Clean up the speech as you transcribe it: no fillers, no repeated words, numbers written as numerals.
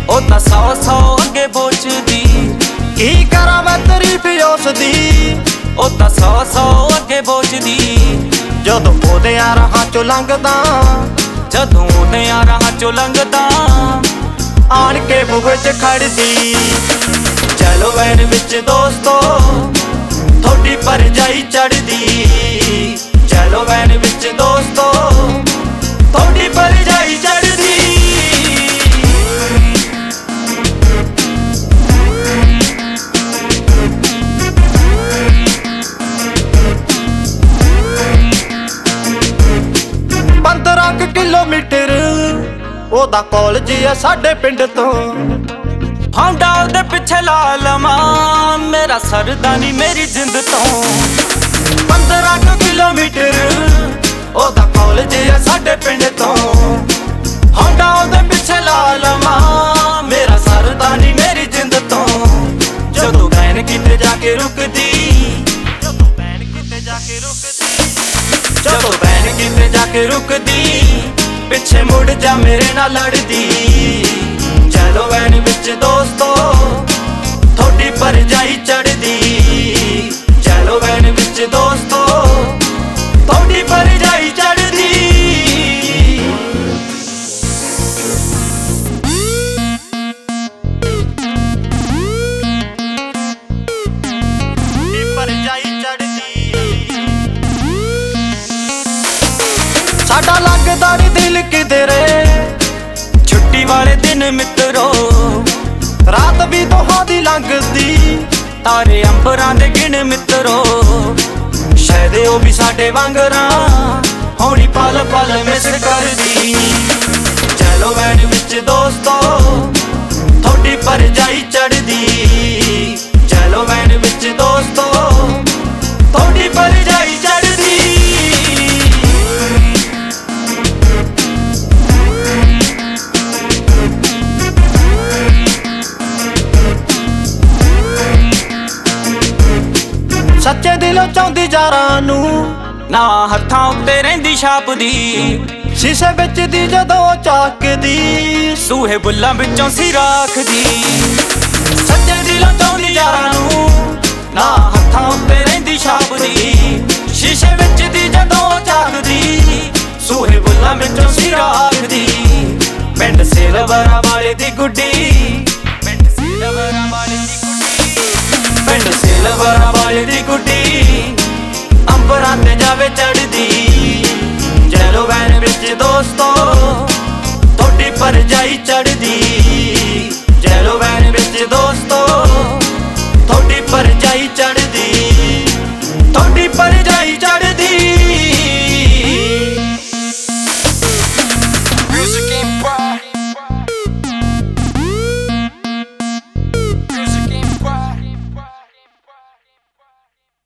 ਉਹ ਤਾਂ 100 ਅੱਗੇ ਪੁੱਛਦੀ। ਕੀ ਕਰਾਂ ਮੈਂ ਤਾਰੀਫ ਉਸ ਦੀ, ਉਹ ਤਾਂ 100 ਅੱਗੇ ਪੁੱਛਦੀ। ਜਦੋਂ ਉਹਦਿਆਂ ਰਾਹਾਂ ਚੋਂ ਲੰਘਦਾ, ਜਦੋਂ ਉਹਦਿਆਂ ਰਾਹਾਂ ਚੋਂ ਲੰਘਦਾ, ਆਣ ਕੇ ਬੂਹੇ 'ਚ ਖੜਦੀ। ਚਲੋ ਵੈਨ ਵਿੱਚ ਦੋਸਤੋ ਥੋੜੀ ਭਰਜਾਈ ਚੜਦੀ। ਚਲੋ ਵੈਨ ਵਿੱਚ ਦੋਸਤੋ ਥੋੜੀ ਭਰਜਾਈ ਚੜਦੀ। ਕਿਲੋਮੀਟਰ ਉਹਦਾ ਕਾਲਜ ਆ ਸਾਡੇ ਪਿੰਡ ਤੋਂ। ਹਾਂਡਾ ਉਹਦੇ ਪਿੱਛੇ ਲਾ ਲਵਾਂ, ਮੇਰਾ ਸਰਦਾ ਨੀ ਮੇਰੀ ਜਿੰਦ ਤੋਂ। 15 ਕਿਲੋਮੀਟਰ ਉਹਦਾ ਕਾਲਜ ਆ ਸਾਡੇ ਪਿੰਡ ਤੋਂ। ਹਾਂਡਾ ਉਹਦੇ ਪਿੱਛੇ ਲਾ ਲਵਾਂ, ਮੇਰਾ ਸਰਦਾ ਨੀ ਮੇਰੀ ਜਿੰਦ ਤੋਂ। ਜਦੋਂ ਵੈਨ ਕਿਤੇ ਜਾ ਕੇ ਰੁਕਦੀ, ਜਦੋਂ ਵੈਨ ਕਿਤੇ ਜਾ ਕੇ ਰੁਕਦੀ, ਜਦੋਂ ਵੈਨ ਕਿਤੇ ਜਾ ਕੇ ਰੁਕਦੀ, ਪਿੱਛੇ ਮੁੜ ਜਾ ਮੇਰੇ ਨਾਲ ਲੜਦੀ। ਚਲੋ ਵੈਨ ਵਿੱਚ ਦੋਸਤੋ ਥੋੜੀ ਭਰਜਾਈ ਚੜਦੀ। ਚਲੋ ਵੈਨ ਵਿੱਚ ਦੋਸਤੋ ਥੋੜੀ ਭਰਜਾਈ ਚੜਦੀ। ਭਰਜਾਈ ਚੜਦੀ। ਸਾਡਾ ਲੱਗਦਾ ਨੀ ਦਿਲ ਕਿਧਰੇ, ਛੁੱਟੀ ਵਾਲੇ ਦਿਨ ਮਿੱਤਰੋ, ਰਾਤ ਵੀ ਦੋਹਾਂ ਦੀ ਲੰਘਦੀ। ਤਾਰੇ ਅੰਬਰਾਂ ਦੇ ਗਿਣ ਮਿੱਤਰੋ, ਸ਼ਾਇਦ ਉਹ ਵੀ ਸਾਡੇ ਵਾਂਗਰਾਂ ਹੋਣੀ ਪਲ ਪਲ ਮਿਸ ਕਰਦੀ। ਚਲੋ ਵੈਨ ਵਿੱਚ ਦੋਸਤੋ ਥੋੜੀ ਭਰਜਾਈ ਚੜਦੀ। ਚਲੋ ਵੈਨ ਵਿੱਚ ਦੋਸਤੋ ਥੋੜੀ ਭਰਜਾਈ ਚੜਦੀ। ਸੱਚੇ ਦਿਲੋਂ ਚਾਹੁੰਦੀ ਯਾਰਾਂ ਨੂੰ, ਨਾ ਹੱਥਾਂ ਉੱਤੇ ਰਹਿੰਦੀ ਛਾਪਦੀ। ਸ਼ੀਸ਼ੇ ਵਿੱਚ ਦੀ ਜਦੋਂ ਝਾਕਦੀ, ਸੂਹੇ ਬੁੱਲਾਂ ਵਿੱਚੋਂ ਸੀ ਰਾਖਦੀ। ਸੱਚੇ ਦਿਲੋਂ ਚਾਹੁੰਦੀ ਯਾਰਾਂ ਨੂੰ, ਨਾ ਹੱਥਾਂ ਉੱਤੇ ਰਹਿੰਦੀ ਛਾਪਦੀ। ਸ਼ੀਸ਼ੇ ਵਿੱਚ ਦੀ ਜਦੋਂ ਝਾਕਦੀ, ਸੂਹੇ ਬੁੱਲਾਂ ਵਿੱਚੋਂ ਸੀ ਰਾਖਦੀ। ਪਿੰਡ ਸੇਲਵਰਾਂ ਵਾਲੇ ਦੀ ਗੁੱਡੀ,